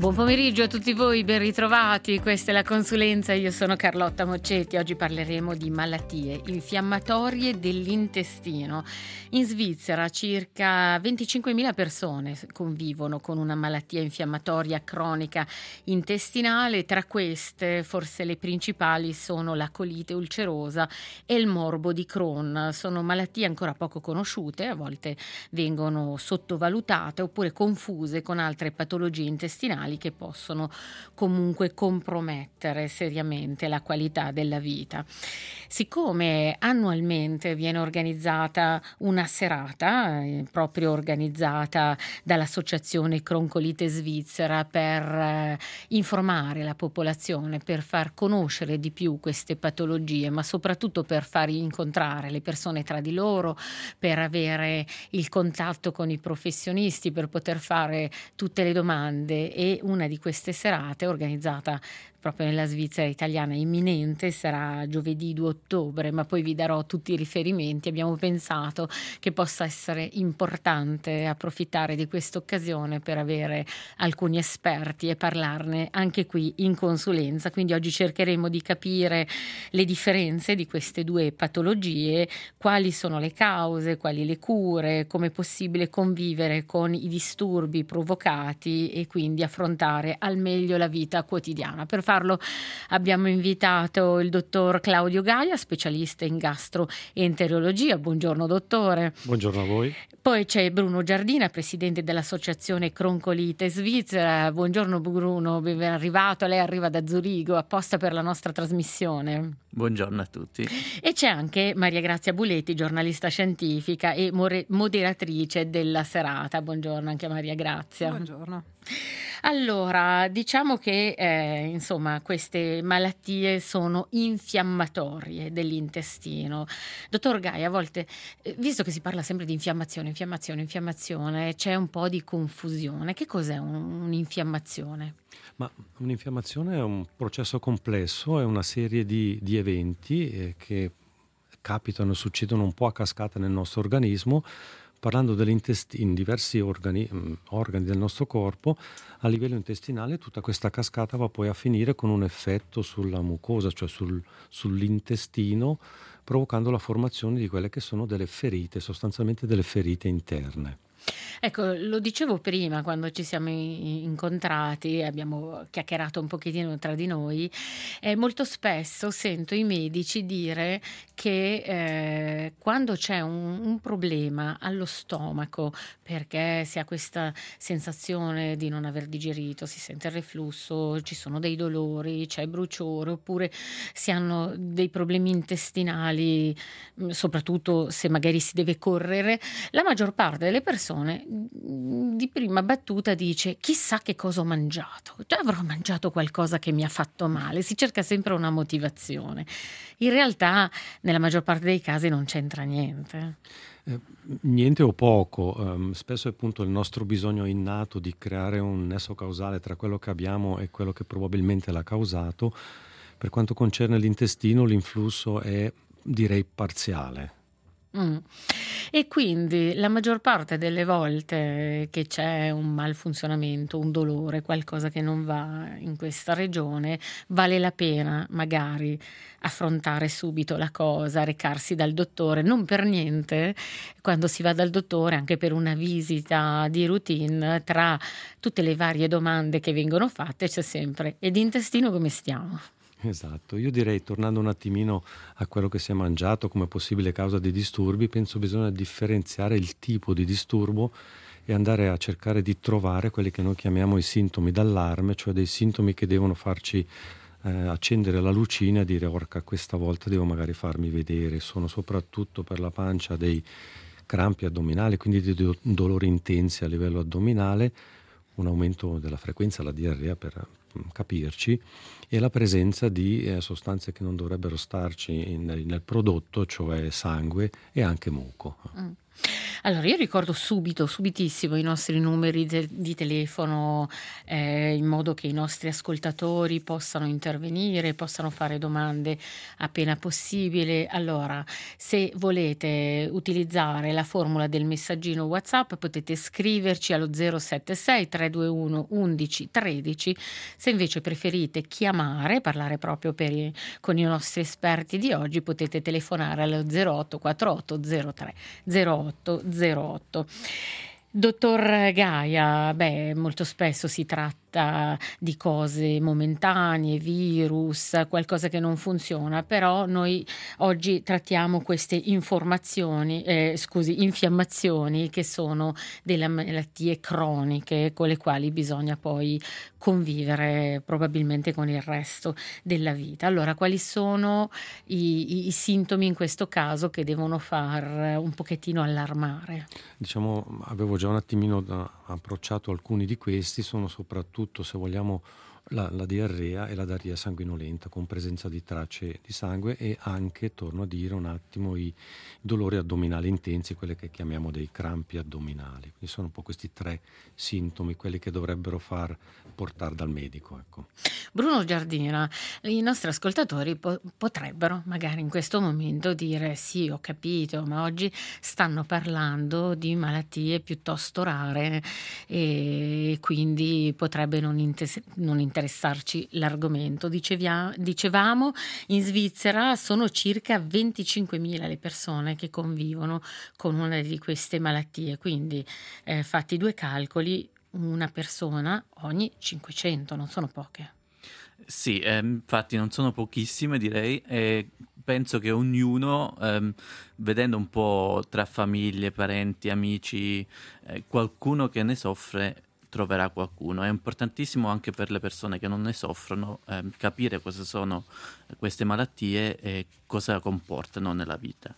Buon pomeriggio a tutti voi, ben ritrovati. Questa è la consulenza, io sono Carlotta Moccetti. Oggi parleremo di malattie infiammatorie dell'intestino. In Svizzera circa 25.000 persone convivono con una malattia infiammatoria cronica intestinale. Tra queste, forse le principali sono la colite ulcerosa e il morbo di Crohn. Sono malattie ancora poco conosciute, a volte vengono sottovalutate oppure confuse con altre patologie intestinali che possono comunque compromettere seriamente la qualità della vita. Siccome annualmente viene organizzata una serata, proprio organizzata dall'Associazione Croncolite Svizzera per informare la popolazione, per far conoscere di più queste patologie, ma soprattutto per far incontrare le persone tra di loro, per avere il contatto con i professionisti, per poter fare tutte le domande. E una di queste serate, organizzata proprio nella Svizzera italiana imminente, sarà giovedì 2 ottobre, ma poi vi darò tutti i riferimenti. Abbiamo pensato che possa essere importante approfittare di questa occasione per avere alcuni esperti e parlarne anche qui in consulenza. Quindi oggi cercheremo di capire le differenze di queste due patologie, quali sono le cause, quali le cure, come è possibile convivere con i disturbi provocati e quindi affrontare al meglio la vita quotidiana. Per farlo abbiamo invitato il dottor Claudio Gaia, specialista in gastroenterologia. Buongiorno dottore. Buongiorno a voi. Poi c'è Bruno Giardina, presidente dell'Associazione Croncolite Svizzera. Buongiorno Bruno, ben arrivato. Lei arriva da Zurigo apposta per la nostra trasmissione. Buongiorno a tutti. E c'è anche Maria Grazia Buletti, giornalista scientifica e moderatrice della serata. Buongiorno anche a Maria Grazia. Buongiorno. Allora, diciamo che insomma queste malattie sono infiammatorie dell'intestino. Dottor Gaia, a volte, visto che si parla sempre di infiammazione, c'è un po' di confusione. Che cos'è un'infiammazione? Ma un'infiammazione è un processo complesso, è una serie di eventi che capitano e succedono un po' a cascata nel nostro organismo. Parlando dell'intestino, in diversi organi del nostro corpo, a livello intestinale tutta questa cascata va poi a finire con un effetto sulla mucosa, cioè sull'intestino, provocando la formazione di quelle che sono delle ferite, sostanzialmente delle ferite interne. Ecco, lo dicevo prima quando ci siamo incontrati, abbiamo chiacchierato un pochettino tra di noi, molto spesso sento i medici dire che quando c'è un problema allo stomaco, perché si ha questa sensazione di non aver digerito, si sente il reflusso, ci sono dei dolori, c'è bruciore, oppure si hanno dei problemi intestinali, soprattutto se magari si deve correre, la maggior parte delle persone di prima battuta dice: chissà che cosa ho mangiato, già avrò mangiato qualcosa che mi ha fatto male. Si cerca sempre una motivazione. In realtà nella maggior parte dei casi non c'entra niente. Niente o poco. Spesso è appunto il nostro bisogno innato di creare un nesso causale tra quello che abbiamo e quello che probabilmente l'ha causato. Per quanto concerne l'intestino, l'influsso è, direi, parziale. E quindi la maggior parte delle volte che c'è un malfunzionamento, un dolore, qualcosa che non va in questa regione, vale la pena magari affrontare subito la cosa, recarsi dal dottore. Non per niente, quando si va dal dottore, anche per una visita di routine, tra tutte le varie domande che vengono fatte c'è sempre: ed intestino come stiamo? Esatto, io direi, tornando un attimino a quello che si è mangiato come possibile causa di disturbi, penso bisogna differenziare il tipo di disturbo e andare a cercare di trovare quelli che noi chiamiamo i sintomi d'allarme, cioè dei sintomi che devono farci accendere la lucina e dire: orca, questa volta devo magari farmi vedere. Sono soprattutto per la pancia dei crampi addominali, quindi dei dolori intensi a livello addominale, un aumento della frequenza, la diarrea per capirci, e la presenza di sostanze che non dovrebbero starci nel prodotto, cioè sangue e anche muco. Mm. Allora, io ricordo subitissimo i nostri numeri di telefono, in modo che i nostri ascoltatori possano intervenire, possano fare domande appena possibile. Allora, se volete utilizzare la formula del messaggino WhatsApp, potete scriverci allo 076 321 11 13. Se invece preferite chiamare, parlare proprio con i nostri esperti di oggi, potete telefonare allo 0848 03 0808. Dottor Gaia, molto spesso si tratta di cose momentanee, virus, qualcosa che non funziona, però noi oggi trattiamo queste infiammazioni che sono delle malattie croniche con le quali bisogna poi convivere probabilmente con il resto della vita. Allora, quali sono i sintomi in questo caso che devono far un pochettino allarmare? Diciamo, avevo già un attimino approcciato alcuni di questi, sono soprattutto, se vogliamo, la diarrea e la diarrea sanguinolenta con presenza di tracce di sangue e anche, torno a dire un attimo, i dolori addominali intensi, quelli che chiamiamo dei crampi addominali. Quindi sono un po' questi 3 sintomi, quelli che dovrebbero far portare dal medico. Ecco. Bruno Giardina, i nostri ascoltatori potrebbero magari in questo momento dire sì, ho capito, ma oggi stanno parlando di malattie piuttosto rare e quindi potrebbe non interessarci l'argomento. Dicevamo, in Svizzera sono circa 25.000 le persone che convivono con una di queste malattie, quindi fatti 2 calcoli, una persona ogni 500, non sono poche. Sì, infatti non sono pochissime, direi, e penso che ognuno, vedendo un po' tra famiglie, parenti, amici, qualcuno che ne soffre, troverà qualcuno. È importantissimo anche per le persone che non ne soffrono capire cosa sono queste malattie e cosa comportano nella vita.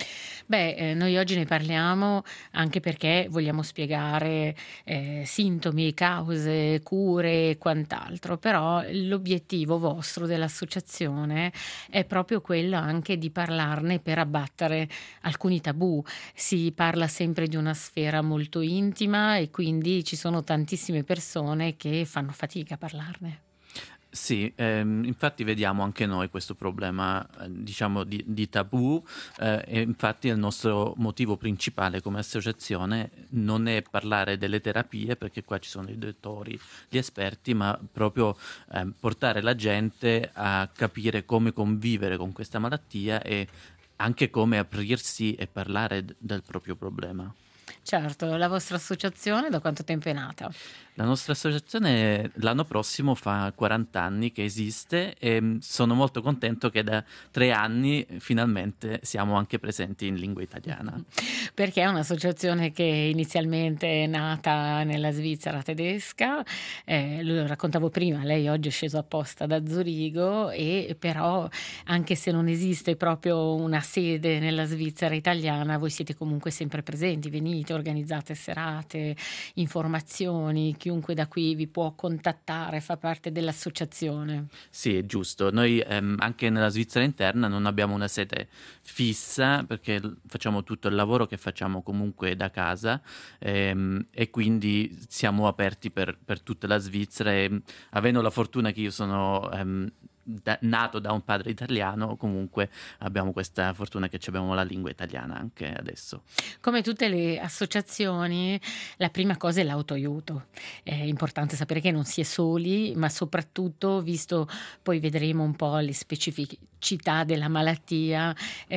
Noi oggi ne parliamo anche perché vogliamo spiegare sintomi, cause, cure e quant'altro, però l'obiettivo vostro dell'associazione è proprio quello anche di parlarne per abbattere alcuni tabù. Si parla sempre di una sfera molto intima e quindi ci sono tantissime persone che fanno fatica a parlarne. Sì, infatti vediamo anche noi questo problema, diciamo, di tabù, e infatti il nostro motivo principale come associazione non è parlare delle terapie, perché qua ci sono i dottori, gli esperti, ma proprio portare la gente a capire come convivere con questa malattia e anche come aprirsi e parlare del proprio problema. Certo, la vostra associazione da quanto tempo è nata? La nostra associazione l'anno prossimo fa 40 anni che esiste e sono molto contento che da 3 anni finalmente siamo anche presenti in lingua italiana. Perché è un'associazione che inizialmente è nata nella Svizzera tedesca, lo raccontavo prima, lei oggi è sceso apposta da Zurigo e però anche se non esiste proprio una sede nella Svizzera italiana, voi siete comunque sempre presenti, venite, organizzate serate, informazioni, chiunque da qui vi può contattare, fa parte dell'associazione. Sì, è giusto. Noi anche nella Svizzera interna non abbiamo una sede fissa perché facciamo tutto il lavoro che facciamo comunque da casa e quindi siamo aperti per tutta la Svizzera e avendo la fortuna che io sono nato da un padre italiano, comunque abbiamo questa fortuna che abbiamo la lingua italiana anche adesso. Come tutte le associazioni, la prima cosa è l'autoaiuto. È importante sapere che non si è soli, ma soprattutto, visto poi vedremo un po' le specificità della malattia,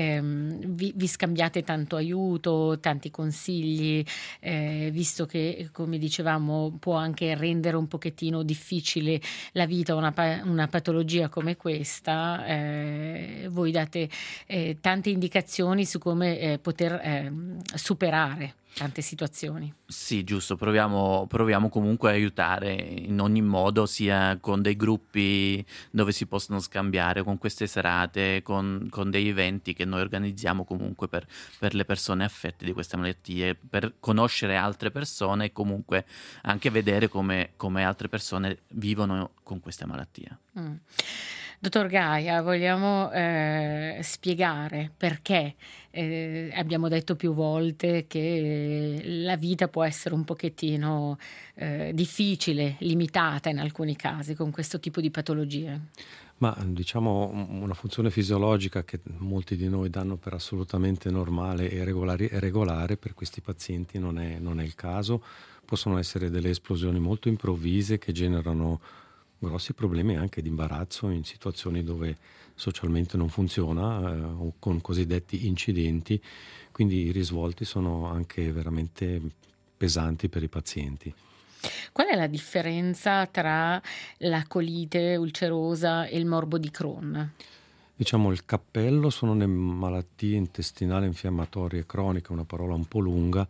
vi scambiate tanto aiuto, tanti consigli, visto che, come dicevamo, può anche rendere un pochettino difficile la vita una patologia come questa, voi date tante indicazioni su come poter superare tante situazioni. Sì, giusto, proviamo comunque a aiutare in ogni modo, sia con dei gruppi dove si possono scambiare, con queste serate, con degli eventi che noi organizziamo comunque per le persone affette di queste malattie, per conoscere altre persone e comunque anche vedere come altre persone vivono con queste malattie. Dottor Gaia, vogliamo spiegare perché abbiamo detto più volte che la vita può essere un pochettino difficile, limitata in alcuni casi con questo tipo di patologie? Ma diciamo una funzione fisiologica che molti di noi danno per assolutamente normale e regolare, per questi pazienti non è il caso. Possono essere delle esplosioni molto improvvise che generano grossi problemi anche di imbarazzo in situazioni dove socialmente non funziona o con cosiddetti incidenti, quindi i risvolti sono anche veramente pesanti per i pazienti. Qual è la differenza tra la colite ulcerosa e il morbo di Crohn? Diciamo il cappello sono le malattie intestinali infiammatorie croniche, una parola un po' lunga,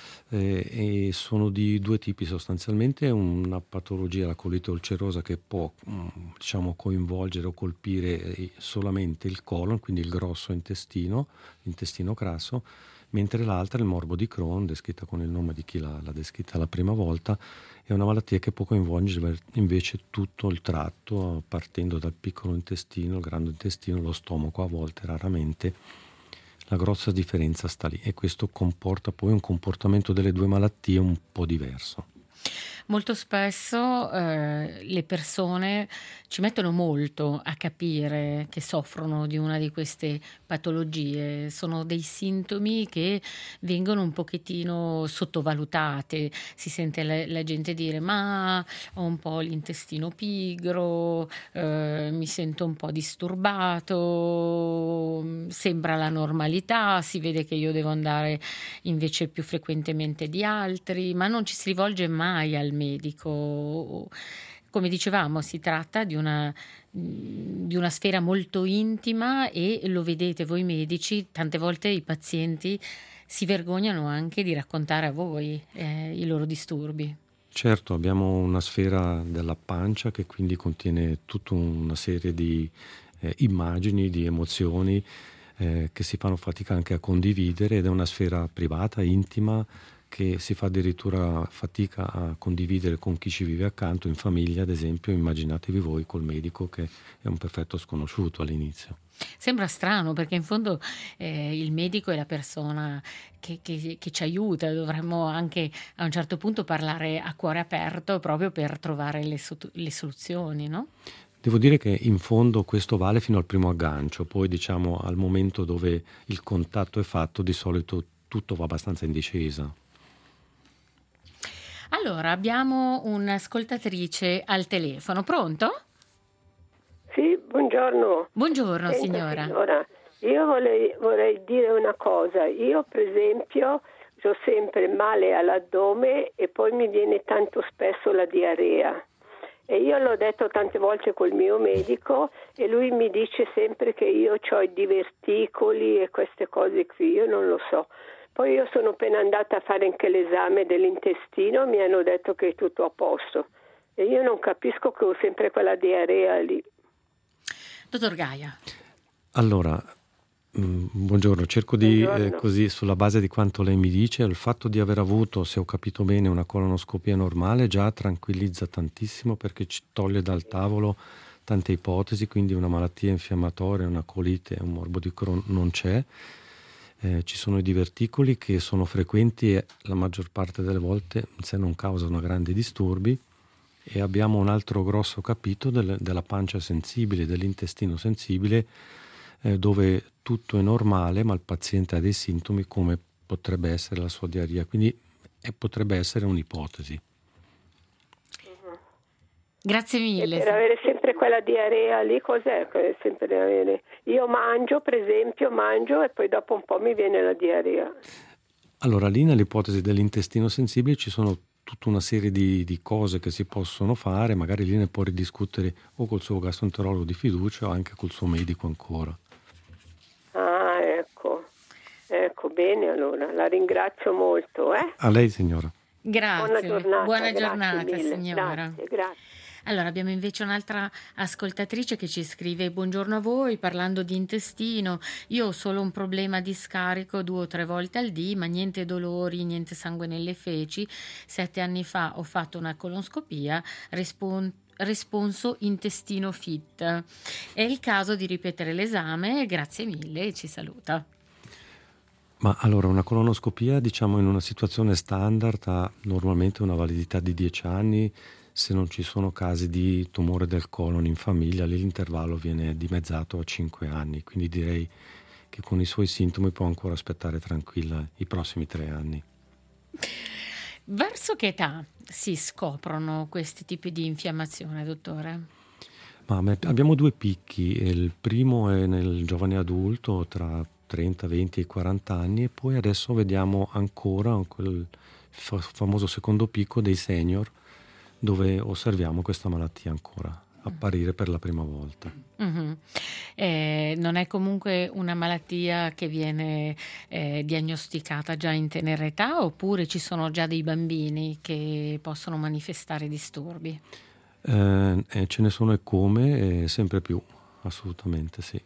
e sono di due tipi sostanzialmente. Una patologia, la colite ulcerosa, che può coinvolgere o colpire solamente il colon, quindi il grosso intestino, l'intestino grasso, mentre l'altra, il morbo di Crohn, descritta con il nome di chi l'ha descritta la prima volta, è una malattia che può coinvolgere invece tutto il tratto, partendo dal piccolo intestino, il grande intestino, lo stomaco a volte, raramente. La grossa differenza sta lì, e questo comporta poi un comportamento delle due malattie un po' diverso. Molto spesso le persone ci mettono molto a capire che soffrono di una di queste patologie. Sono dei sintomi che vengono un pochettino sottovalutate. Si sente la gente dire: ma ho un po' l'intestino pigro, mi sento un po' disturbato, sembra la normalità, si vede che io devo andare invece più frequentemente di altri, ma non ci si rivolge mai al medico. Come dicevamo, si tratta di una sfera molto intima, e lo vedete voi medici, tante volte i pazienti si vergognano anche di raccontare a voi i loro disturbi. Certo, abbiamo una sfera della pancia che quindi contiene tutta una serie di immagini, di emozioni che si fanno fatica anche a condividere, ed è una sfera privata, intima, che si fa addirittura fatica a condividere con chi ci vive accanto, in famiglia ad esempio. Immaginatevi voi col medico, che è un perfetto sconosciuto all'inizio. Sembra strano, perché in fondo il medico è la persona che ci aiuta, dovremmo anche a un certo punto parlare a cuore aperto proprio per trovare le soluzioni, no? Devo dire che in fondo questo vale fino al primo aggancio, poi diciamo al momento dove il contatto è fatto di solito tutto va abbastanza in discesa. Allora, abbiamo un'ascoltatrice al telefono. Pronto? Sì, buongiorno. Buongiorno, Senta, signora. Io vorrei dire una cosa. Io, per esempio, ho sempre male all'addome e poi mi viene tanto spesso la diarrea. E io l'ho detto tante volte col mio medico, e lui mi dice sempre che io ho i diverticoli e queste cose qui. Io non lo so. Poi io sono appena andata a fare anche l'esame dell'intestino, mi hanno detto che è tutto a posto. E io non capisco che ho sempre quella diarrea lì. Dottor Gaia. Allora, buongiorno, cerco di, così sulla base di quanto lei mi dice, il fatto di aver avuto, se ho capito bene, una colonoscopia normale già tranquillizza tantissimo, perché ci toglie dal tavolo tante ipotesi, quindi una malattia infiammatoria, una colite, un morbo di Crohn non c'è. Ci sono i diverticoli che sono frequenti e la maggior parte delle volte in sé non causano grandi disturbi, e abbiamo un altro grosso capitolo della pancia sensibile, dell'intestino sensibile, dove tutto è normale ma il paziente ha dei sintomi come potrebbe essere la sua diarrea, quindi potrebbe essere un'ipotesi. Grazie mille. E per avere sempre quella diarrea lì, cos'è? Sempre avere... Io mangio, per esempio, e poi dopo un po' mi viene la diarrea. Allora, lì nell'ipotesi dell'intestino sensibile ci sono tutta una serie di cose che si possono fare, magari lì ne può ridiscutere o col suo gastroenterologo di fiducia o anche col suo medico ancora. Ah, ecco, bene allora, la ringrazio molto. A lei signora. Grazie, buona giornata signora. Grazie. Allora abbiamo invece un'altra ascoltatrice che ci scrive: buongiorno a voi, parlando di intestino, io ho solo un problema di scarico 2 o 3 volte al dì, ma niente dolori, niente sangue nelle feci. 7 anni fa ho fatto una colonscopia, responso intestino fit. È il caso di ripetere l'esame, grazie mille e ci saluta. Ma allora una colonoscopia, diciamo, in una situazione standard ha normalmente una validità di 10 anni, se non ci sono casi di tumore del colon in famiglia, lì l'intervallo viene dimezzato a 5 anni, quindi direi che con i suoi sintomi può ancora aspettare tranquilla i prossimi 3 anni. Verso che età si scoprono questi tipi di infiammazione, dottore? Abbiamo 2 picchi, il primo è nel giovane adulto tra 30, 20 e 40 anni e poi adesso vediamo ancora quel famoso secondo picco dei senior dove osserviamo questa malattia ancora apparire per la prima volta. Non è comunque una malattia che viene diagnosticata già in tenera età, oppure ci sono già dei bambini che possono manifestare disturbi? Ce ne sono e come, sempre più, assolutamente sì.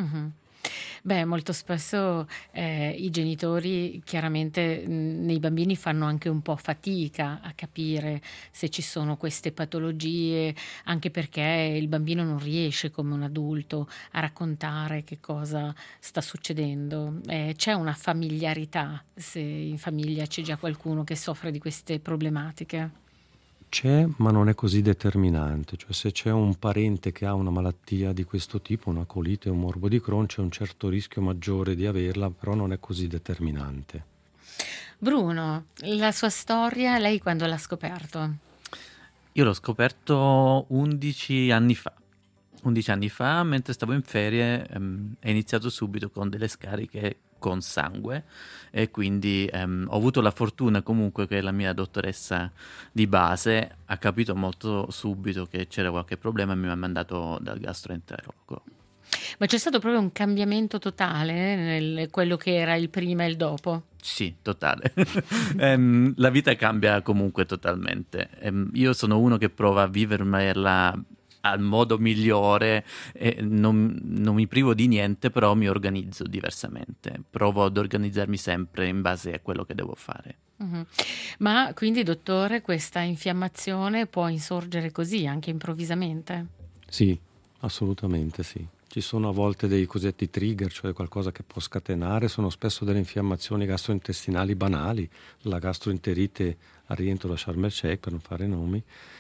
Molto spesso i genitori chiaramente nei bambini fanno anche un po' fatica a capire se ci sono queste patologie, anche perché il bambino non riesce come un adulto a raccontare che cosa sta succedendo. C'è una familiarità, se in famiglia c'è già qualcuno che soffre di queste problematiche? C'è, ma non è così determinante, cioè se c'è un parente che ha una malattia di questo tipo, una colite o un morbo di Crohn, c'è un certo rischio maggiore di averla, però non è così determinante. Bruno, la sua storia, lei quando l'ha scoperto? Io l'ho scoperto 11 anni fa. 11 anni fa, mentre stavo in ferie, è iniziato subito con delle scariche con sangue e quindi ho avuto la fortuna comunque che la mia dottoressa di base ha capito molto subito che c'era qualche problema e mi ha mandato dal gastroenterologo. Ma c'è stato proprio un cambiamento totale nel quello che era il prima e il dopo? Sì, totale. La vita cambia comunque totalmente. Io sono uno che prova a vivermela al modo migliore e non mi privo di niente, però mi organizzo diversamente. Provo ad organizzarmi sempre in base a quello che devo fare. Ma quindi, dottore, questa infiammazione può insorgere così, anche improvvisamente? Sì, assolutamente sì. Ci sono a volte dei cosiddetti trigger, cioè qualcosa che può scatenare, sono spesso delle infiammazioni gastrointestinali banali, la gastroenterite al rientro da Sharm el Sheikh, per non fare nomi,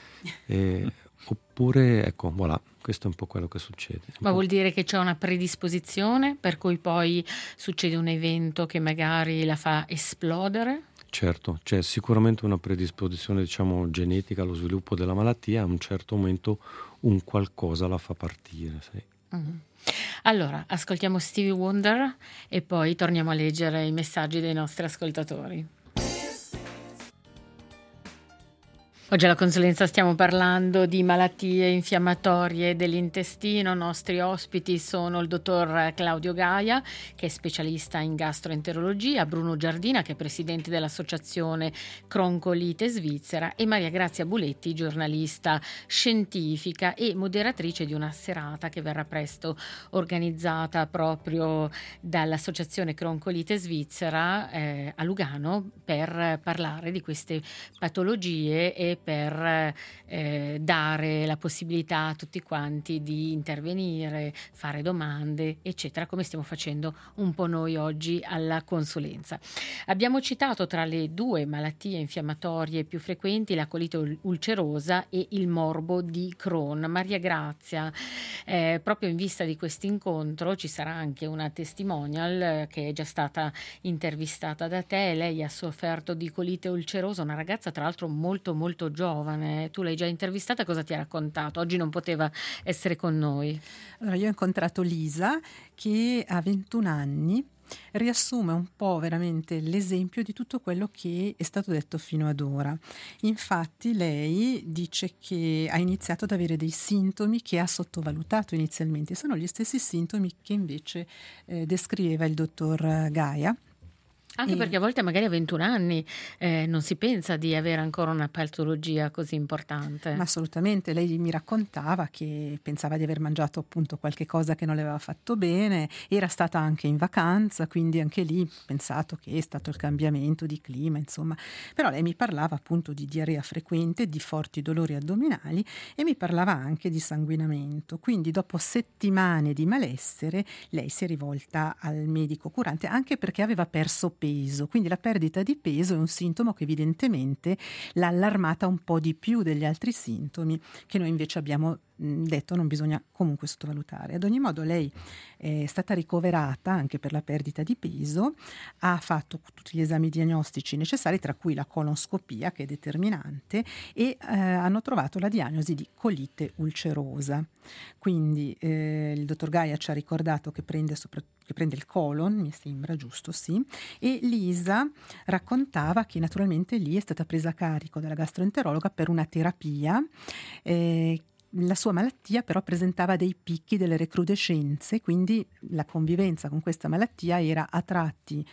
oppure, ecco, voilà, questo è un po' quello che succede. Ma vuol dire che c'è una predisposizione, per cui poi succede un evento che magari la fa esplodere? Certo, c'è sicuramente una predisposizione, diciamo, genetica allo sviluppo della malattia, a un certo momento un qualcosa la fa partire, sì. Allora, ascoltiamo Stevie Wonder e poi torniamo a leggere i messaggi dei nostri ascoltatori. Oggi alla consulenza stiamo parlando di malattie infiammatorie dell'intestino. Nostri ospiti sono il dottor Claudio Gaia, che è specialista in gastroenterologia, Bruno Giardina, che è presidente dell'associazione Croncolite Svizzera, e Maria Grazia Buletti, giornalista scientifica e moderatrice di una serata che verrà presto organizzata proprio dall'associazione Croncolite Svizzera a Lugano per parlare di queste patologie e per dare la possibilità a tutti quanti di intervenire, fare domande, eccetera, come stiamo facendo un po' noi oggi alla consulenza. Abbiamo citato tra le 2 malattie infiammatorie più frequenti la colite ulcerosa e il morbo di Crohn. Maria Grazia, proprio in vista di questo incontro ci sarà anche una testimonial che è già stata intervistata da te. Lei ha sofferto di colite ulcerosa, una ragazza tra l'altro molto molto giovane. Tu l'hai già intervistata, cosa ti ha raccontato? Oggi non poteva essere con noi. Allora, io ho incontrato Lisa che ha 21 anni, riassume un po' veramente l'esempio di tutto quello che è stato detto fino ad ora. Infatti lei dice che ha iniziato ad avere dei sintomi che ha sottovalutato inizialmente, sono gli stessi sintomi che invece descriveva il dottor Gaia. Anche perché a volte magari a 21 anni non si pensa di avere ancora una patologia così importante. Ma assolutamente, lei mi raccontava che pensava di aver mangiato appunto qualche cosa che non le aveva fatto bene, era stata anche in vacanza, quindi anche lì pensato che è stato il cambiamento di clima, insomma. Però lei mi parlava appunto di diarrea frequente, di forti dolori addominali e mi parlava anche di sanguinamento. Quindi dopo settimane di malessere lei si è rivolta al medico curante, anche perché aveva perso peso, quindi la perdita di peso è un sintomo che evidentemente l'ha allarmata un po' di più degli altri sintomi che noi invece abbiamo detto non bisogna comunque sottovalutare. Ad ogni modo lei è stata ricoverata anche per la perdita di peso, ha fatto tutti gli esami diagnostici necessari, tra cui la colonscopia che è determinante, e hanno trovato la diagnosi di colite ulcerosa. Quindi il dottor Gaia ci ha ricordato che prende il colon, mi sembra giusto, sì, e Lisa raccontava che naturalmente lì è stata presa a carico dalla gastroenterologa per una terapia. La sua malattia però presentava dei picchi, delle recrudescenze, quindi la convivenza con questa malattia era a tratti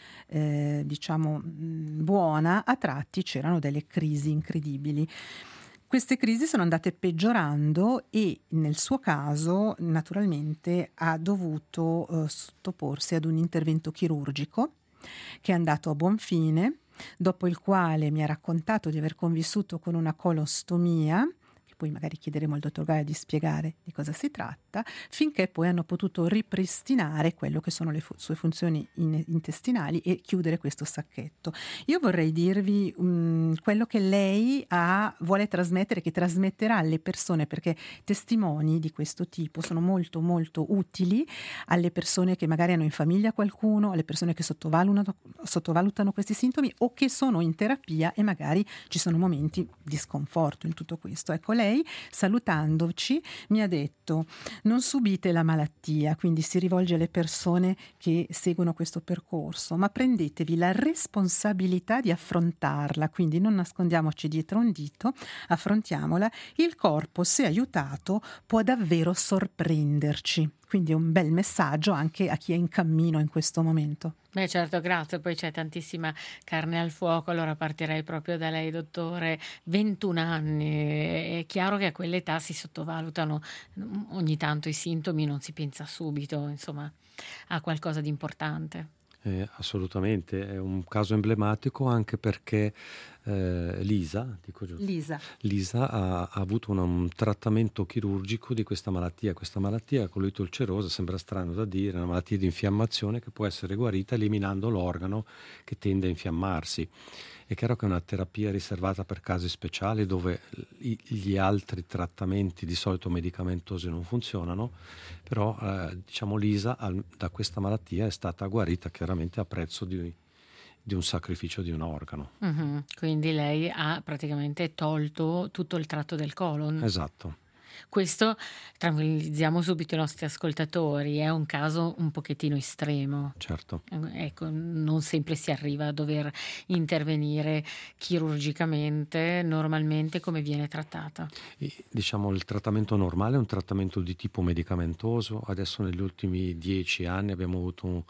buona, a tratti c'erano delle crisi incredibili. Queste crisi sono andate peggiorando e nel suo caso naturalmente ha dovuto sottoporsi ad un intervento chirurgico che è andato a buon fine, dopo il quale mi ha raccontato di aver convissuto con una colostomia, poi magari chiederemo al dottor Gaia di spiegare di cosa si tratta, finché poi hanno potuto ripristinare quello che sono le sue funzioni intestinali e chiudere questo sacchetto. Io vorrei dirvi quello che lei vuole trasmettere, che trasmetterà alle persone, perché testimoni di questo tipo sono molto molto utili alle persone che magari hanno in famiglia qualcuno, alle persone che sottovalutano questi sintomi o che sono in terapia e magari ci sono momenti di sconforto in tutto questo. Ecco, lei salutandoci mi ha detto: non subite la malattia, quindi si rivolge alle persone che seguono questo percorso, ma prendetevi la responsabilità di affrontarla, quindi non nascondiamoci dietro un dito, affrontiamola. Il corpo, se aiutato, può davvero sorprenderci. Quindi è un bel messaggio anche a chi è in cammino in questo momento. Beh, certo, grazie. Poi c'è tantissima carne al fuoco, allora partirei proprio da lei, dottore. 21 anni, è chiaro che a quell'età si sottovalutano ogni tanto i sintomi, non si pensa subito, insomma, a qualcosa di importante. Assolutamente, è un caso emblematico anche perché Lisa ha avuto un trattamento chirurgico di questa malattia. Questa malattia, colite ulcerosa, sembra strano da dire, è una malattia di infiammazione che può essere guarita eliminando l'organo che tende a infiammarsi. È chiaro che è una terapia riservata per casi speciali dove gli altri trattamenti di solito medicamentosi non funzionano, però Lisa da questa malattia è stata guarita chiaramente a prezzo di un sacrificio di un organo. Mm-hmm. Quindi lei ha praticamente tolto tutto il tratto del colon. Esatto. Questo, tranquillizziamo subito i nostri ascoltatori, è un caso un pochettino estremo. Certo. Ecco, non sempre si arriva a dover intervenire chirurgicamente. Normalmente come viene trattata? Il trattamento normale è un trattamento di tipo medicamentoso. Adesso negli ultimi 10 anni abbiamo avuto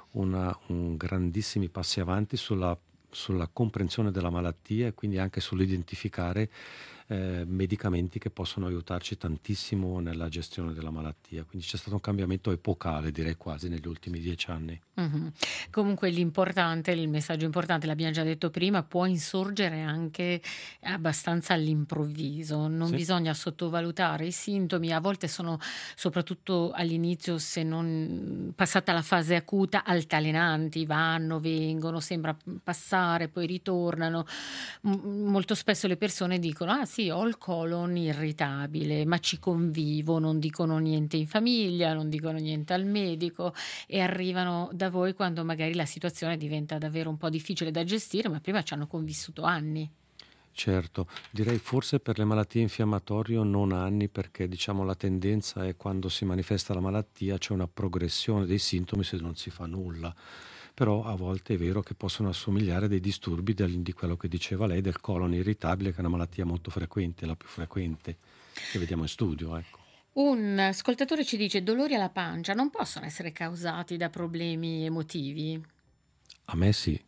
un grandissimi passi avanti sulla comprensione della malattia e quindi anche sull'identificare medicamenti che possono aiutarci tantissimo nella gestione della malattia. Quindi c'è stato un cambiamento epocale, direi quasi, negli ultimi 10 anni. Mm-hmm. Comunque il messaggio importante, l'abbiamo già detto prima, può insorgere anche abbastanza all'improvviso. Non bisogna sottovalutare i sintomi, a volte sono, soprattutto all'inizio, se non passata la fase acuta, altalenanti, vanno, vengono, sembra passare, poi ritornano. Molto spesso le persone dicono: ah sì, ho il colon irritabile, ma ci convivo, non dicono niente in famiglia, non dicono niente al medico e arrivano da voi quando magari la situazione diventa davvero un po' difficile da gestire, ma prima ci hanno convissuto anni. Certo, direi forse per le malattie infiammatorie non anni, perché la tendenza è quando si manifesta la malattia c'è una progressione dei sintomi se non si fa nulla. Però a volte è vero che possono assomigliare dei disturbi di quello che diceva lei, del colon irritabile, che è una malattia molto frequente, la più frequente che vediamo in studio, ecco. Un ascoltatore ci dice: dolori alla pancia non possono essere causati da problemi emotivi? A me sì.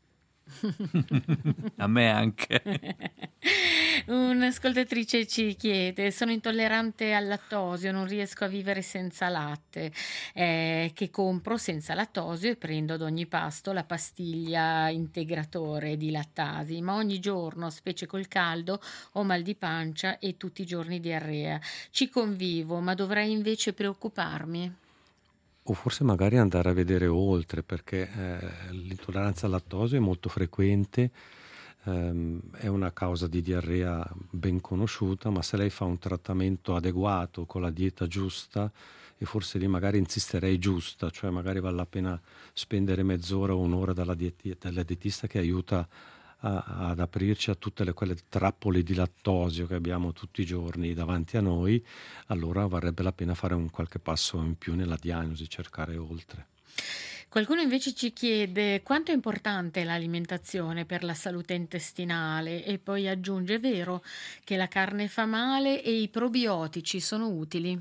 A me anche. Un'ascoltatrice ci chiede: sono intollerante al lattosio, non riesco a vivere senza latte, che compro senza lattosio e prendo ad ogni pasto la pastiglia integratore di lattasi, ma ogni giorno, specie col caldo, ho mal di pancia e tutti i giorni diarrea. Ci convivo, ma dovrei invece preoccuparmi? O forse magari andare a vedere oltre, perché l'intolleranza al lattosio è molto frequente, è una causa di diarrea ben conosciuta, ma se lei fa un trattamento adeguato con la dieta giusta, e forse lì magari insisterei giusta, cioè magari vale la pena spendere mezz'ora o un'ora dalla dietista che aiuta ad aprirci a tutte quelle trappole di lattosio che abbiamo tutti i giorni davanti a noi. Allora varrebbe la pena fare un qualche passo in più nella diagnosi, cercare oltre. Qualcuno invece ci chiede quanto è importante l'alimentazione per la salute intestinale e poi aggiunge: è vero che la carne fa male e i probiotici sono utili?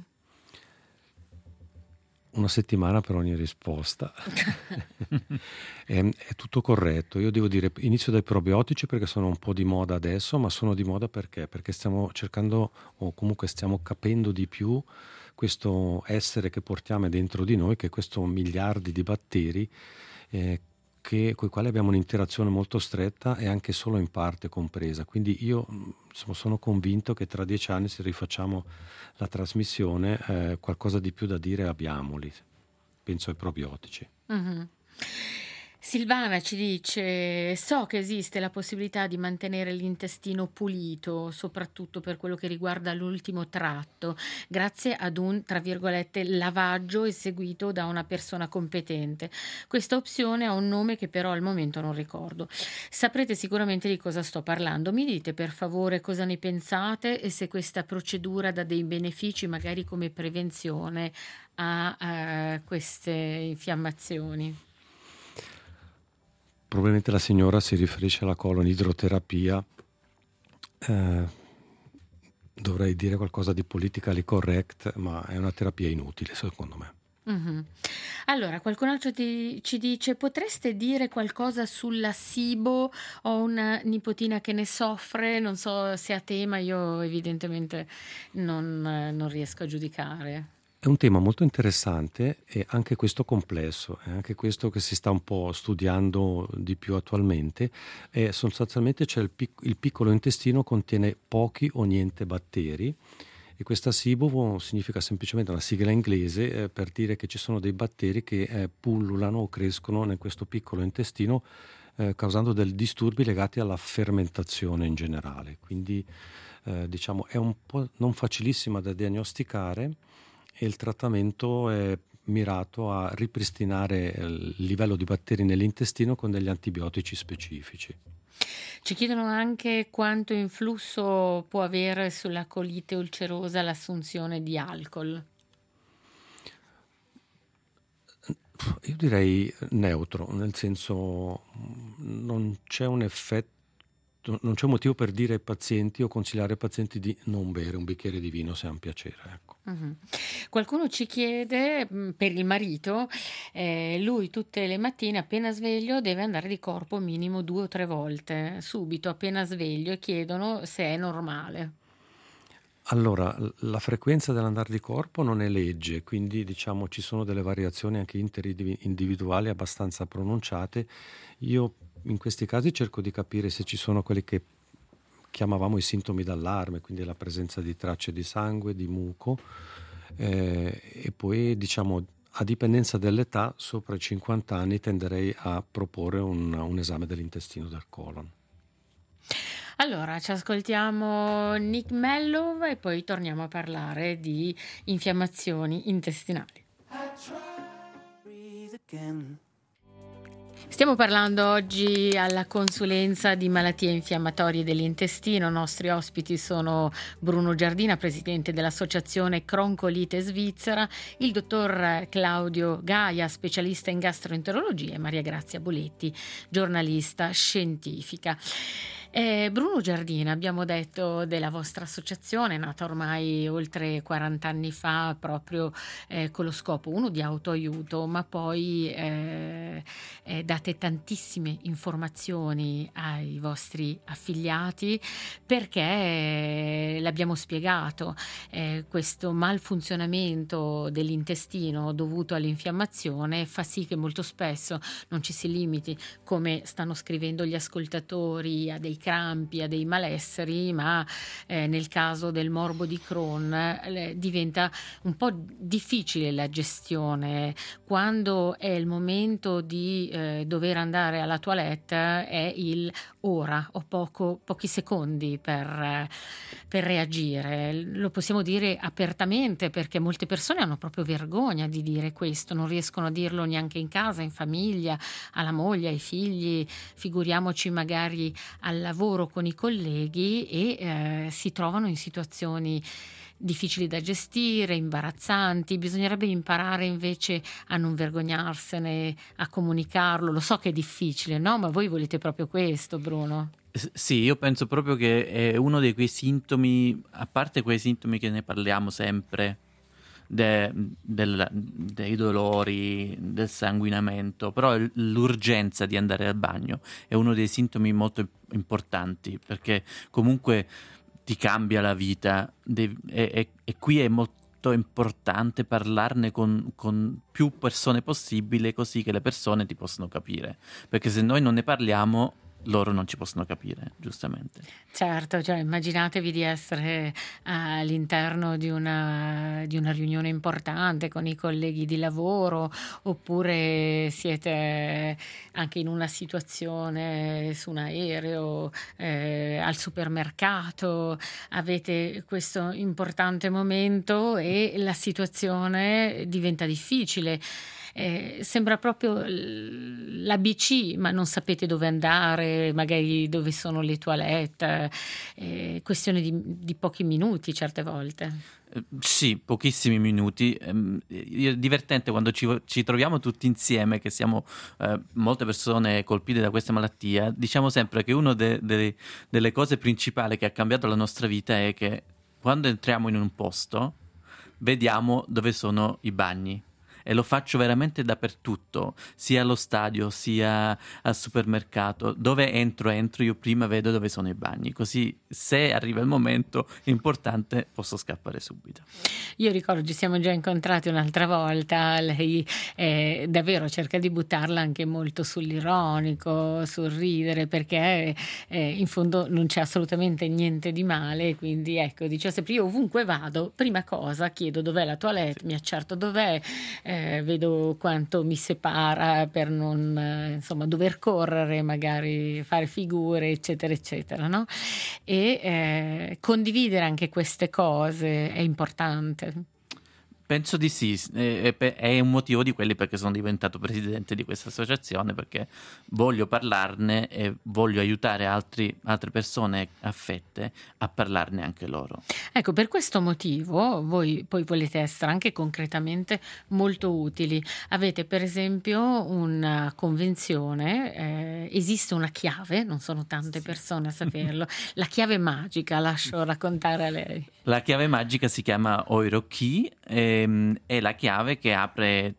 Una settimana per ogni risposta. È tutto corretto. Io devo dire, inizio dai probiotici perché sono un po' di moda adesso, ma sono di moda perché stiamo cercando, o comunque stiamo capendo di più questo essere che portiamo dentro di noi, che è questo miliardi di batteri con i quali abbiamo un'interazione molto stretta e anche solo in parte compresa. Quindi io sono convinto che tra 10 anni, se rifacciamo la trasmissione, qualcosa di più da dire abbiamoli. Penso ai probiotici. Mhm. Silvana ci dice: so che esiste la possibilità di mantenere l'intestino pulito, soprattutto per quello che riguarda l'ultimo tratto, grazie ad un, tra virgolette, lavaggio eseguito da una persona competente. Questa opzione ha un nome che però al momento non ricordo. Saprete sicuramente di cosa sto parlando. Mi dite per favore cosa ne pensate e se questa procedura dà dei benefici, magari come prevenzione a queste infiammazioni. Probabilmente la signora si riferisce alla colonidroterapia. Dovrei dire qualcosa di politically correct, ma è una terapia inutile, secondo me. Mhm. Allora, qualcun altro ci dice: potreste dire qualcosa sulla SIBO? Ho una nipotina che ne soffre, non so se è a tema, io evidentemente non riesco a giudicare. È un tema molto interessante e anche questo complesso, è anche questo che si sta un po' studiando di più attualmente. E sostanzialmente il piccolo intestino contiene pochi o niente batteri, e questa SIBO significa semplicemente una sigla inglese per dire che ci sono dei batteri che pullulano o crescono in questo piccolo intestino, causando dei disturbi legati alla fermentazione in generale. Quindi diciamo è un po' non facilissima da diagnosticare, e il trattamento è mirato a ripristinare il livello di batteri nell'intestino con degli antibiotici specifici. Ci chiedono anche quanto influsso può avere sulla colite ulcerosa l'assunzione di alcol. Io direi neutro, nel senso non c'è un effetto, non c'è un motivo per dire ai pazienti o consigliare ai pazienti di non bere un bicchiere di vino se hanno piacere, ecco. Mhm. Qualcuno ci chiede per il marito, lui tutte le mattine appena sveglio deve andare di corpo minimo 2 o 3 volte, subito appena sveglio, e chiedono se è normale. Allora, la frequenza dell'andare di corpo non è legge, quindi diciamo ci sono delle variazioni anche interindividuali abbastanza pronunciate. Io in questi casi cerco di capire se ci sono quelli che chiamavamo i sintomi d'allarme, quindi la presenza di tracce di sangue, di muco, e poi diciamo a dipendenza dell'età, sopra i 50 anni tenderei a proporre un esame dell'intestino del colon. Allora, ci ascoltiamo Nick Mellow e poi torniamo a parlare di infiammazioni intestinali. Stiamo parlando oggi alla consulenza di malattie infiammatorie dell'intestino. I nostri ospiti sono Bruno Giardina, presidente dell'associazione Croncolite Svizzera, il dottor Claudio Gaia, specialista in gastroenterologia, e Maria Grazia Boletti, giornalista scientifica. Bruno Giardina, abbiamo detto della vostra associazione, nata ormai oltre 40 anni fa, proprio con lo scopo, uno, di autoaiuto, ma poi date tantissime informazioni ai vostri affiliati perché l'abbiamo spiegato, questo malfunzionamento dell'intestino dovuto all'infiammazione fa sì che molto spesso non ci si limiti, come stanno scrivendo gli ascoltatori, a dei crampi, a dei malesseri, ma nel caso del morbo di Crohn diventa un po' difficile la gestione. Quando è il momento di dover andare alla toilette è il ora, ho pochi secondi per reagire. Lo possiamo dire apertamente perché molte persone hanno proprio vergogna di dire questo, non riescono a dirlo neanche in casa, in famiglia, alla moglie, ai figli, figuriamoci magari al lavoro con i colleghi, e si trovano in situazioni difficili da gestire, imbarazzanti. Bisognerebbe imparare invece a non vergognarsene, a comunicarlo. Lo so che è difficile, no? Ma voi volete proprio questo, Bruno? Sì, io penso proprio che è uno di quei sintomi, a parte quei sintomi che ne parliamo sempre, dei dolori, del sanguinamento, però l'urgenza di andare al bagno è uno dei sintomi molto importanti, perché comunque ti cambia la vita e qui è molto importante parlarne con più persone possibile, così che le persone ti possono capire, perché se noi non ne parliamo loro non ci possono capire, giustamente. Certo, cioè immaginatevi di essere all'interno di una riunione importante con i colleghi di lavoro, oppure siete anche in una situazione su un aereo, al supermercato, avete questo importante momento e la situazione diventa difficile. Sembra proprio l'ABC, ma non sapete dove andare, magari dove sono le toilette, questione di pochi minuti certe volte. Sì, pochissimi minuti. È divertente quando ci troviamo tutti insieme, che siamo molte persone colpite da questa malattia. Diciamo sempre che una delle cose principali che ha cambiato la nostra vita è che quando entriamo in un posto vediamo dove sono i bagni. E lo faccio veramente dappertutto, sia allo stadio sia al supermercato. Dove entro io prima vedo dove sono i bagni, così se arriva il momento importante posso scappare subito. Io ricordo, ci siamo già incontrati un'altra volta, lei davvero cerca di buttarla anche molto sull'ironico, sul ridere, perché in fondo non c'è assolutamente niente di male, quindi ecco, dice sempre: io ovunque vado, prima cosa chiedo dov'è la toilette, mi accerto dov'è, vedo quanto mi separa per non insomma dover correre, magari fare figure, eccetera eccetera, no? E condividere anche queste cose è importante. Penso di sì, è un motivo di quelli perché sono diventato presidente di questa associazione, perché voglio parlarne e voglio aiutare altre persone affette a parlarne anche loro. Ecco, per questo motivo voi poi volete essere anche concretamente molto utili. Avete per esempio una convenzione, esiste una chiave, non sono tante persone a saperlo, la chiave magica, lascio raccontare a lei. La chiave magica si chiama Oiro Key, è la chiave che apre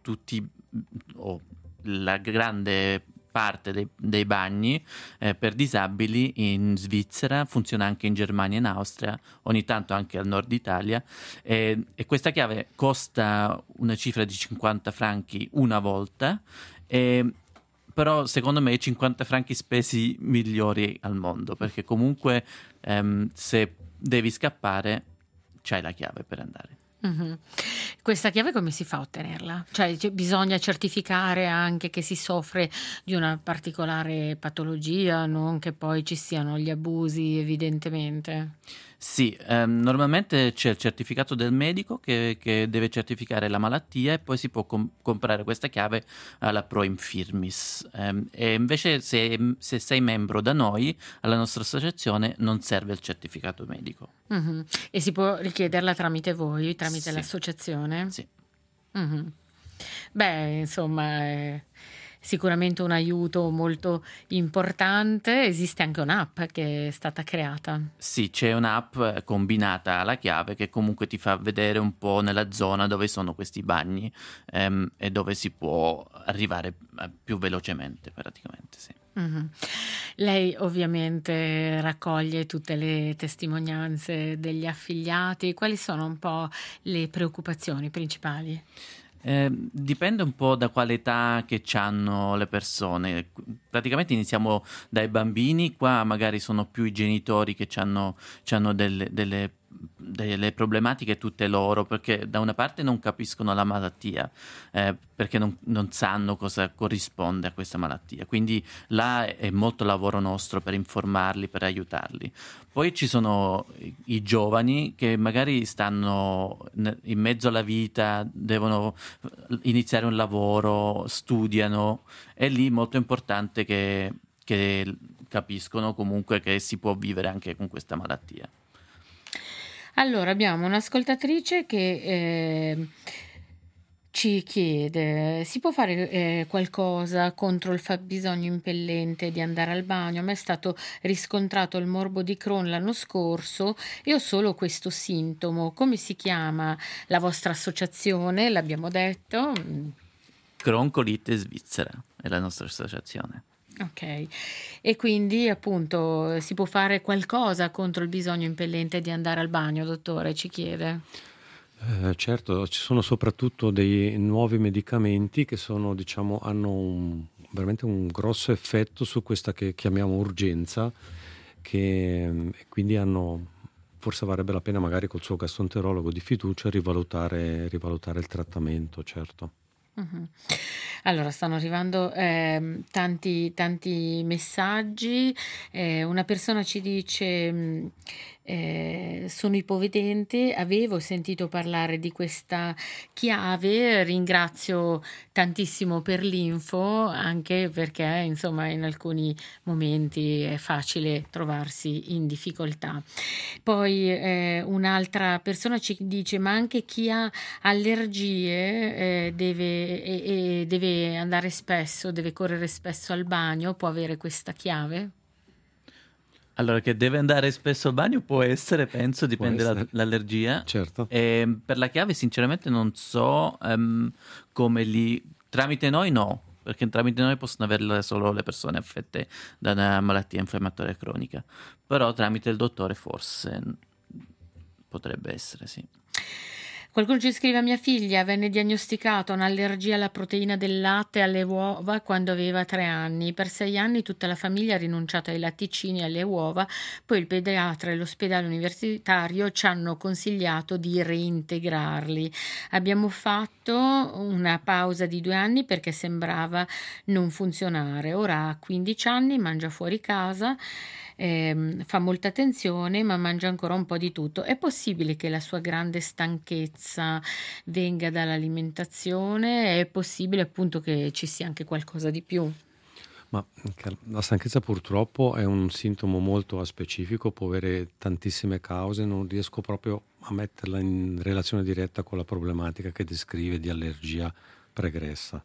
la grande parte dei bagni per disabili in Svizzera, funziona anche in Germania e in Austria, ogni tanto anche al nord Italia, e questa chiave costa una cifra di 50 franchi una volta, però secondo me i 50 franchi spesi migliori al mondo, perché comunque se devi scappare c'hai la chiave per andare. Mm-hmm. Questa chiave come si fa a ottenerla? Cioè bisogna certificare anche che si soffre di una particolare patologia, non che poi ci siano gli abusi evidentemente? Sì, normalmente c'è il certificato del medico che deve certificare la malattia, e poi si può comprare questa chiave alla Pro Infirmis. E invece se sei membro da noi, alla nostra associazione, non serve il certificato medico. Mm-hmm. E si può richiederla tramite voi, tramite Sì. l'associazione? Sì. Mm-hmm. Beh, insomma, sicuramente un aiuto molto importante. Esiste anche un'app che è stata creata. Sì, c'è un'app combinata alla chiave che comunque ti fa vedere un po' nella zona dove sono questi bagni e dove si può arrivare più velocemente praticamente, sì. Mm-hmm. Lei ovviamente raccoglie tutte le testimonianze degli affiliati. Quali sono un po' le preoccupazioni principali? Dipende un po' da quale età che hanno le persone. Praticamente iniziamo dai bambini, qua magari sono più i genitori che hanno delle problematiche tutte loro, perché da una parte non capiscono la malattia, perché non sanno cosa corrisponde a questa malattia, quindi là è molto lavoro nostro per informarli, per aiutarli. Poi ci sono i giovani che magari stanno in mezzo alla vita, devono iniziare un lavoro, studiano, e lì è molto importante che capiscono comunque che si può vivere anche con questa malattia. Allora, abbiamo un'ascoltatrice che ci chiede: si può fare qualcosa contro il fabbisogno impellente di andare al bagno? A me è stato riscontrato il morbo di Crohn l'anno scorso e ho solo questo sintomo. Come si chiama la vostra associazione? L'abbiamo detto. Crohn Colite Svizzera è la nostra associazione. Ok, e quindi appunto si può fare qualcosa contro il bisogno impellente di andare al bagno, dottore, ci chiede? Certo, ci sono soprattutto dei nuovi medicamenti che sono, diciamo, hanno veramente un grosso effetto su questa che chiamiamo urgenza, che quindi forse varrebbe la pena magari col suo gastroenterologo di fiducia rivalutare il trattamento, certo. Uh-huh. Allora, stanno arrivando tanti messaggi. Una persona ci dice: sono ipovedente, avevo sentito parlare di questa chiave, ringrazio tantissimo per l'info, anche perché insomma in alcuni momenti è facile trovarsi in difficoltà. Poi un'altra persona ci dice: ma anche chi ha allergie deve andare spesso, deve correre spesso al bagno, può avere questa chiave? Allora, che deve andare spesso al bagno può essere, penso, dipende dall'allergia. Certo. Per la chiave sinceramente non so come tramite noi no, perché tramite noi possono averla solo le persone affette da una malattia infiammatoria cronica, però tramite il dottore forse potrebbe essere, sì. Qualcuno ci scrive: a mia figlia venne diagnosticata un'allergia alla proteina del latte e alle uova quando aveva 3 anni. Per 6 anni tutta la famiglia ha rinunciato ai latticini e alle uova, poi il pediatra e l'ospedale universitario ci hanno consigliato di reintegrarli. Abbiamo fatto una pausa di 2 anni perché sembrava non funzionare. Ora ha 15 anni, mangia fuori casa, fa molta attenzione, ma mangia ancora un po' di tutto. È possibile che la sua grande stanchezza venga dall'alimentazione? È possibile appunto che ci sia anche qualcosa di più? Ma la stanchezza purtroppo è un sintomo molto aspecifico, può avere tantissime cause, non riesco proprio a metterla in relazione diretta con la problematica che descrive di allergia pregressa.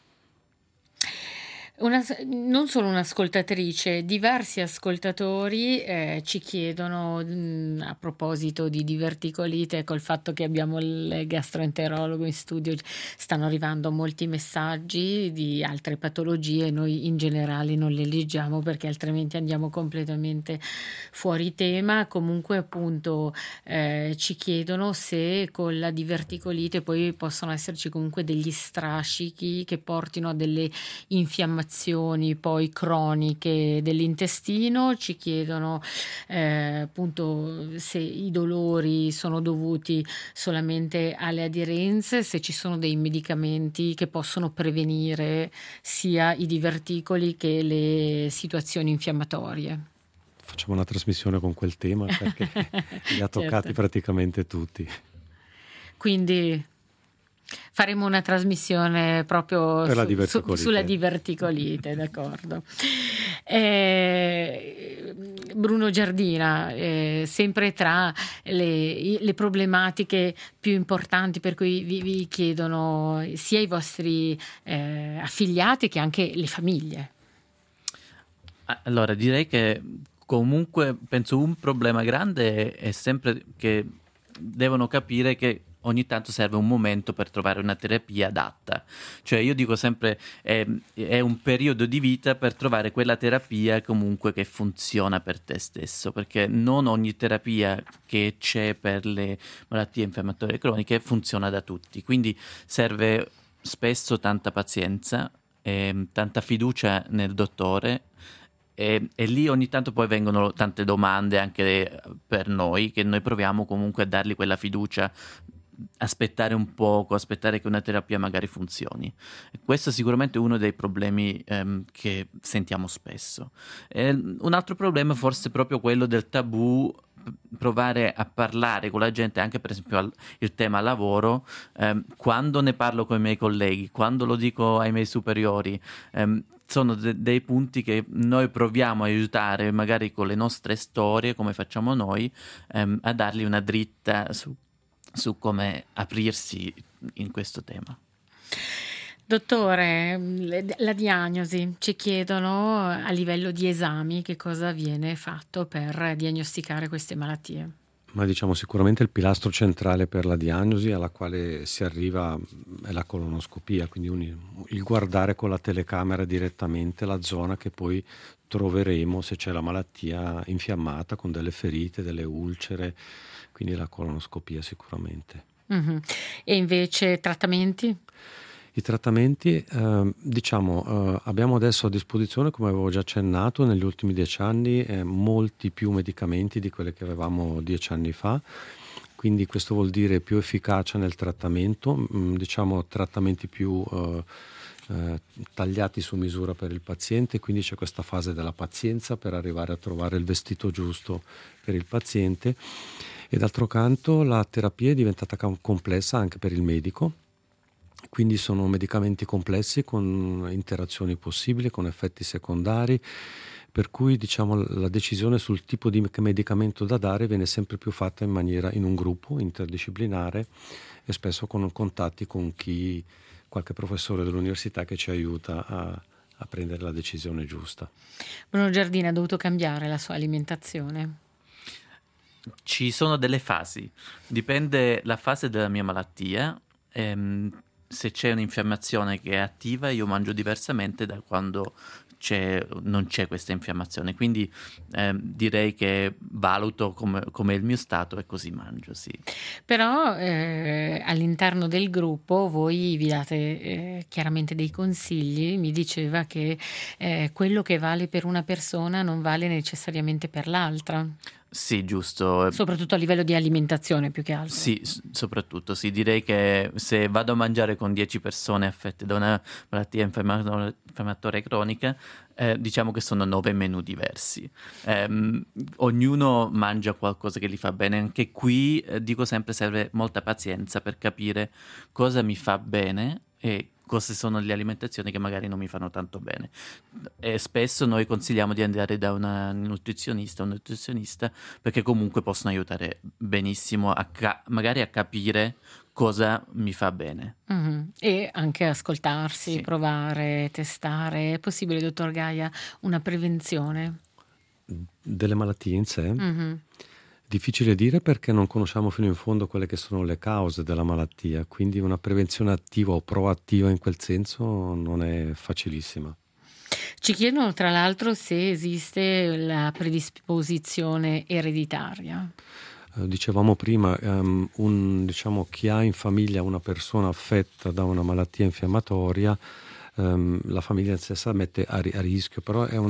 Non solo un'ascoltatrice, diversi ascoltatori ci chiedono a proposito di diverticolite, col fatto che abbiamo il gastroenterologo in studio, stanno arrivando molti messaggi di altre patologie, noi in generale non le leggiamo perché altrimenti andiamo completamente fuori tema. Comunque appunto ci chiedono se con la diverticolite poi possono esserci comunque degli strascichi che portino a delle infiammazioni poi croniche dell'intestino. Ci chiedono appunto se i dolori sono dovuti solamente alle aderenze, se ci sono dei medicamenti che possono prevenire sia i diverticoli che le situazioni infiammatorie. Facciamo una trasmissione con quel tema perché li ha toccati certo. praticamente tutti. Quindi faremo una trasmissione proprio sulla diverticolite, d'accordo. Bruno Giardina, sempre tra le problematiche più importanti per cui vi chiedono sia i vostri affiliati che anche le famiglie. Allora, direi che comunque penso un problema grande è sempre che devono capire che ogni tanto serve un momento per trovare una terapia adatta. Cioè io dico sempre è un periodo di vita per trovare quella terapia comunque che funziona per te stesso, perché non ogni terapia che c'è per le malattie infiammatorie croniche funziona da tutti, quindi serve spesso tanta pazienza, tanta fiducia nel dottore. E lì ogni tanto poi vengono tante domande anche per noi, che noi proviamo comunque a dargli quella fiducia, aspettare un poco, aspettare che una terapia magari funzioni. E questo è sicuramente uno dei problemi che sentiamo spesso. Un altro problema è forse proprio quello del tabù, provare a parlare con la gente, anche per esempio il tema lavoro, quando ne parlo con i miei colleghi, quando lo dico ai miei superiori, sono dei punti che noi proviamo a aiutare magari con le nostre storie, come facciamo noi, a dargli una dritta su come aprirsi in questo tema. Dottore, la diagnosi, ci chiedono a livello di esami che cosa viene fatto per diagnosticare queste malattie. Ma diciamo sicuramente il pilastro centrale per la diagnosi alla quale si arriva è la colonoscopia, quindi il guardare con la telecamera direttamente la zona che poi troveremo se c'è la malattia infiammata con delle ferite, delle ulcere, quindi la colonoscopia sicuramente. Mm-hmm. E invece trattamenti? I trattamenti, abbiamo adesso a disposizione, come avevo già accennato, negli ultimi 10 anni molti più medicamenti di quelli che avevamo 10 anni fa, quindi questo vuol dire più efficacia nel trattamento, trattamenti più tagliati su misura per il paziente, quindi c'è questa fase della pazienza per arrivare a trovare il vestito giusto per il paziente, e d'altro canto la terapia è diventata complessa anche per il medico. Quindi sono medicamenti complessi con interazioni possibili, con effetti secondari, per cui la decisione sul tipo di medicamento da dare viene sempre più fatta in un gruppo interdisciplinare e spesso con contatti con qualche professore dell'università che ci aiuta a prendere la decisione giusta. Bruno Giardina ha dovuto cambiare la sua alimentazione? Ci sono delle fasi, dipende la fase della mia malattia. Se c'è un'infiammazione che è attiva, io mangio diversamente da quando non c'è questa infiammazione, quindi direi che valuto come il mio stato e così mangio, sì. Però all'interno del gruppo voi vi date chiaramente dei consigli. Mi diceva che quello che vale per una persona non vale necessariamente per l'altra. Sì, giusto. Soprattutto a livello di alimentazione più che altro. Sì, soprattutto, sì. Direi che se vado a mangiare con 10 persone affette da una malattia infiammatoria cronica, diciamo che sono 9 menù diversi. Ognuno mangia qualcosa che gli fa bene. Anche qui, dico sempre, serve molta pazienza per capire cosa mi fa bene e cosa sono le alimentazioni che magari non mi fanno tanto bene. E spesso noi consigliamo di andare da una nutrizionista o un nutrizionista, perché comunque possono aiutare benissimo magari a capire cosa mi fa bene. Mm-hmm. E anche ascoltarsi, sì. Provare, testare. È possibile, dottor Gaia, una prevenzione? Delle malattie in sé? Mm-hmm. Difficile dire perché non conosciamo fino in fondo quelle che sono le cause della malattia, quindi una prevenzione attiva o proattiva in quel senso non è facilissima. Ci chiedono tra l'altro se esiste la predisposizione ereditaria. Dicevamo prima, chi ha in famiglia una persona affetta da una malattia infiammatoria, la famiglia stessa mette a rischio, però è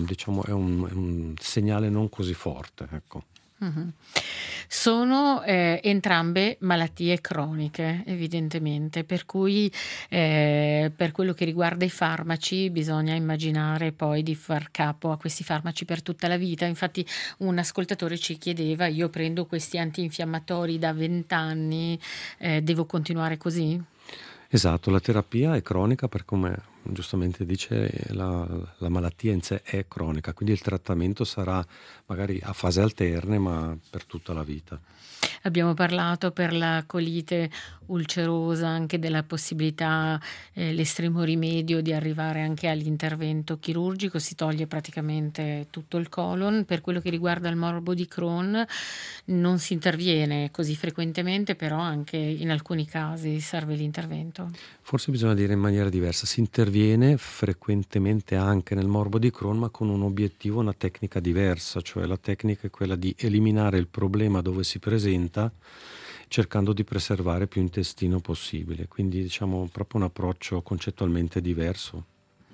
un segnale non così forte, ecco. Mm-hmm. Sono entrambe malattie croniche, evidentemente, per cui per quello che riguarda i farmaci bisogna immaginare poi di far capo a questi farmaci per tutta la vita. Infatti un ascoltatore ci chiedeva: io prendo questi antinfiammatori da 20 anni, devo continuare così? Esatto, la terapia è cronica giustamente dice, la malattia in sé è cronica, quindi il trattamento sarà magari a fase alterne, ma per tutta la vita. Abbiamo parlato per la colite ulcerosa anche della possibilità, l'estremo rimedio di arrivare anche all'intervento chirurgico, si toglie praticamente tutto il colon. Per quello che riguarda il morbo di Crohn non si interviene così frequentemente, però anche in alcuni casi serve l'intervento. Forse bisogna dire in maniera diversa, si interviene frequentemente anche nel morbo di Crohn, ma con un obiettivo, una tecnica diversa, cioè la tecnica è quella di eliminare il problema dove si presenta, cercando di preservare più intestino possibile, quindi diciamo proprio un approccio concettualmente diverso.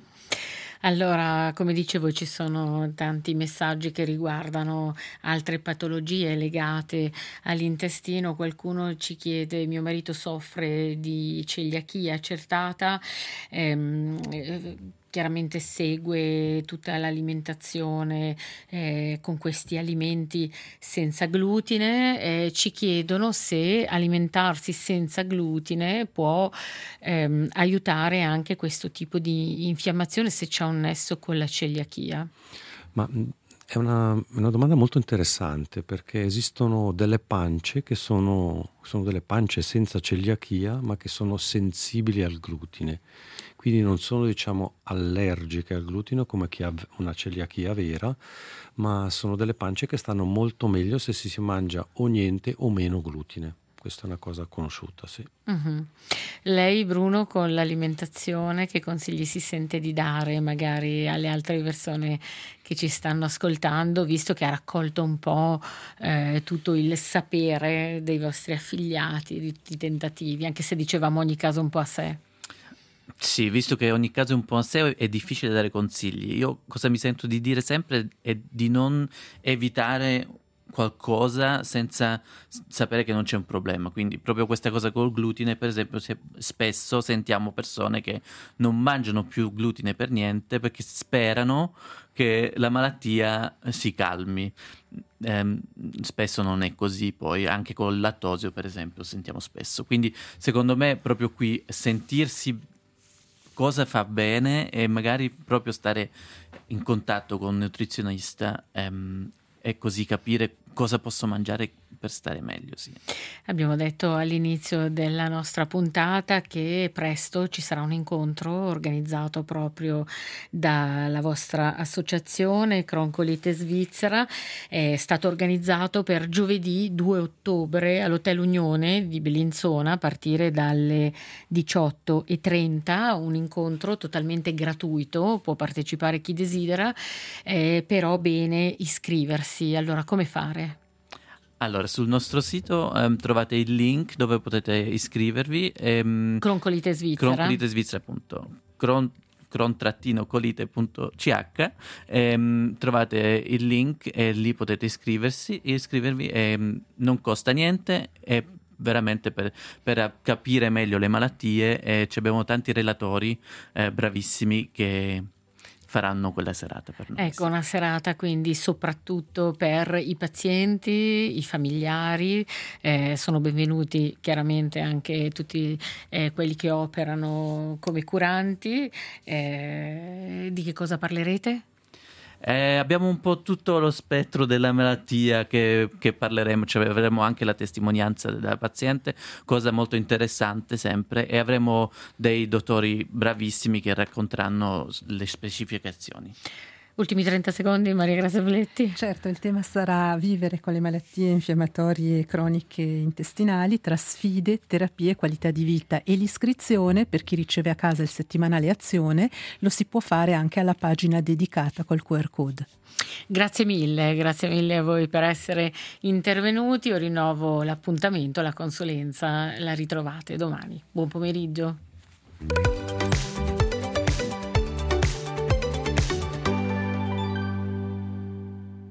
Allora, come dicevo, ci sono tanti messaggi che riguardano altre patologie legate all'intestino. Qualcuno ci chiede: mio marito soffre di celiachia accertata, chiaramente segue tutta l'alimentazione con questi alimenti senza glutine. Ci chiedono se alimentarsi senza glutine può aiutare anche questo tipo di infiammazione, se c'è un nesso con la celiachia. Ma è una domanda molto interessante, perché esistono delle pance che sono delle pance senza celiachia, ma che sono sensibili al glutine. Quindi non sono, diciamo, allergiche al glutine come chi ha una celiachia vera, ma sono delle pance che stanno molto meglio se si mangia o niente o meno glutine. Questa è una cosa conosciuta, sì. Uh-huh. Lei, Bruno, con l'alimentazione, che consigli si sente di dare magari alle altre persone che ci stanno ascoltando, visto che ha raccolto un po' tutto il sapere dei vostri affiliati, di tutti i tentativi, anche se dicevamo ogni caso un po' a sé? Sì, visto che ogni caso è un po' a sé, è difficile dare consigli. Io cosa mi sento di dire sempre è di non evitare qualcosa senza sapere che non c'è un problema. Quindi proprio questa cosa col glutine, per esempio, spesso sentiamo persone che non mangiano più glutine per niente perché sperano che la malattia si calmi. Spesso non è così, poi anche con il lattosio, per esempio, sentiamo spesso. Quindi secondo me proprio qui sentirsi cosa fa bene e magari proprio stare in contatto con un nutrizionista e così capire cosa posso mangiare per stare meglio, sì. Abbiamo detto all'inizio della nostra puntata che presto ci sarà un incontro organizzato proprio dalla vostra associazione Croncolite Svizzera. È stato organizzato per giovedì 2 ottobre all'Hotel Unione di Bellinzona a partire dalle 18:30, un incontro totalmente gratuito, può partecipare chi desidera, però bene iscriversi. Allora, come fare? Allora, sul nostro sito trovate il link dove potete iscrivervi. Croncolite Svizzera. Cron-colite.ch trovate il link e lì potete iscrivervi. Non costa niente, è veramente per capire meglio le malattie, e abbiamo tanti relatori bravissimi che faranno quella serata per noi. Ecco, una serata quindi soprattutto per i pazienti, i familiari, sono benvenuti chiaramente anche tutti quelli che operano come curanti. Di che cosa parlerete? Abbiamo un po' tutto lo spettro della malattia che parleremo, cioè avremo anche la testimonianza della paziente, cosa molto interessante sempre, e avremo dei dottori bravissimi che racconteranno le specificazioni. Ultimi 30 secondi, Maria Grazia Valetti. Certo, il tema sarà vivere con le malattie infiammatorie croniche intestinali tra sfide, terapie e qualità di vita, e l'iscrizione per chi riceve a casa il settimanale Azione lo si può fare anche alla pagina dedicata col QR code. Grazie mille a voi per essere intervenuti. Io rinnovo l'appuntamento, la consulenza la ritrovate domani. Buon pomeriggio.